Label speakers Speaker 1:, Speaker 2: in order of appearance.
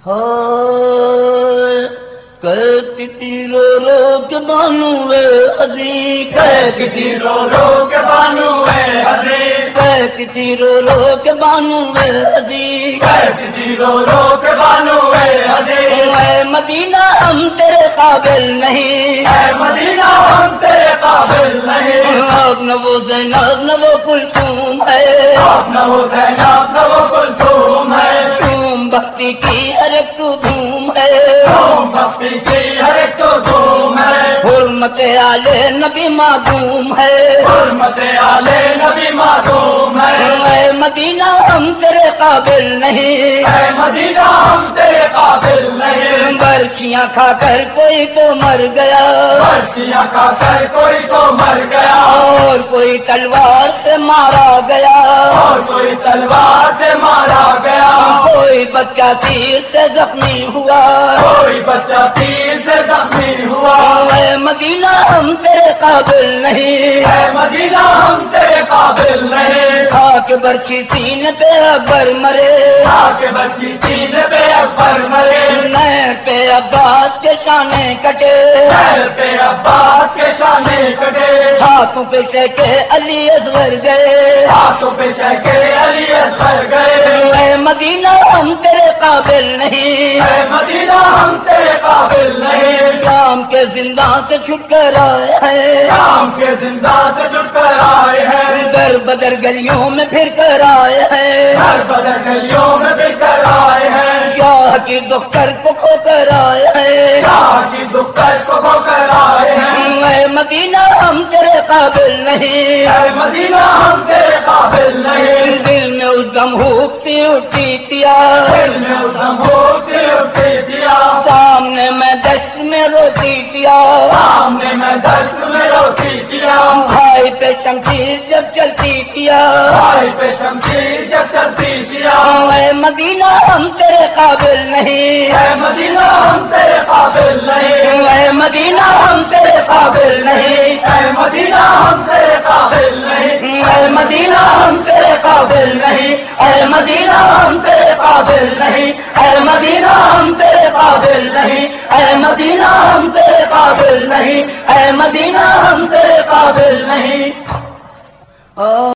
Speaker 1: کہتی تھی رو رو کے بانو عزیز،
Speaker 2: کہتی تھی رو رو کے بانو عزیز،
Speaker 1: کہتی تھی رو رو کے بانو عزیز،
Speaker 2: کہتی تھی رو رو کے بانو عزیز،
Speaker 1: اے مدینہ ہم تیرے قابل نہیں،
Speaker 2: اے مدینہ ہم تیرے قابل نہیں،
Speaker 1: اب نہ وہ زینب نہ وہ کلثوم ہے،
Speaker 2: اب نہ وہ زینب نہ وہ کلثوم ہے،
Speaker 1: تم بختی کی ہر ایک تو دھوم ہے،
Speaker 2: تم بختی کی ہر ایک تو دھوم ہے،
Speaker 1: حرمت آلے نبی معدوم ہے،
Speaker 2: حرمت آلے نبی معدوم ہے،
Speaker 1: اے مدینہ ہم تیرے قابل نہیں،
Speaker 2: اے مدینہ ہم تیرے قابل نہیں،
Speaker 1: برفیاں کھا کر کوئی تو مر گیا،
Speaker 2: برفیاں کھا کر کوئی تو مر گیا،
Speaker 1: اور کوئی تلوار سے مارا گیا،
Speaker 2: اور کوئی تلوار سے مارا گیا،
Speaker 1: کوئی بچہ تیر سے زخمی ہوا،
Speaker 2: کوئی بچہ تیر سے زخمی ہوا،
Speaker 1: اے مدینہ ہم تیرے قابل نہیں،
Speaker 2: اے مدینہ ہم تیرے قابل نہیں،
Speaker 1: کھا کے برچی سینے پہ اکبر مرے،
Speaker 2: کھا کے بچی سینے پہ اکبر مرے،
Speaker 1: نہر پہ عباس کے شانے کٹے،
Speaker 2: نہر پہ عباس کے شانے کٹے،
Speaker 1: ہاتھوں پہ کے علی اصغر گئے،
Speaker 2: ہاتھوں پہ کے علی اصغر گئے،
Speaker 1: اے مدینہ ہم تیرے قابل نہیں،
Speaker 2: اے مدینہ ہم تیرے قابل نہیں،
Speaker 1: شام کے زندان سے چھٹ کر آئے ہیں،
Speaker 2: شام کے زندان سے چھٹ کر آئے ہیں،
Speaker 1: در بدر گلیوں میں پھر کر آئے ہیں،
Speaker 2: ہر بدر گلیوں میں بھی کر آئے ہیں،
Speaker 1: شاہ کی دختر کو کھو کر آئے ہیں،
Speaker 2: شاہ کی دختر کو کھو کر آئے ہیں،
Speaker 1: اے مدینہ ہم تیرے قابل نہیں،
Speaker 2: اے مدینہ ہم تیرے قابل نہیں،
Speaker 1: دل میں اس دم ہوتی اٹھی تیا،
Speaker 2: دل میں ادھم ہو کے اٹھے دیا،
Speaker 1: سامنے میں دشت میں روتی تیا،
Speaker 2: سامنے میں دشت میں روتی دیا،
Speaker 1: بھائی پہ شمشیر جب چلتی تیا،
Speaker 2: بھائی پہ شمشیر جب چلتی دیا،
Speaker 1: اے مدینہ ہم تیرے قابل نہیں،
Speaker 2: اے مدینہ ہم تیرے قابل نہیں،
Speaker 1: اے مدینہ ہم تیرے قابل نہیں،
Speaker 2: اے مدینہ ہم تیرے قابل نہیں،
Speaker 1: اے مدینہ ہم تیرے قابل نہیں، اے مدینہ ہم تیرے قابل نہیں، اے مدینہ ہم تیرے قابل نہیں، اے مدینہ ہم تیرے قابل نہیں، اے مدینہ ہم تیرے قابل نہیں۔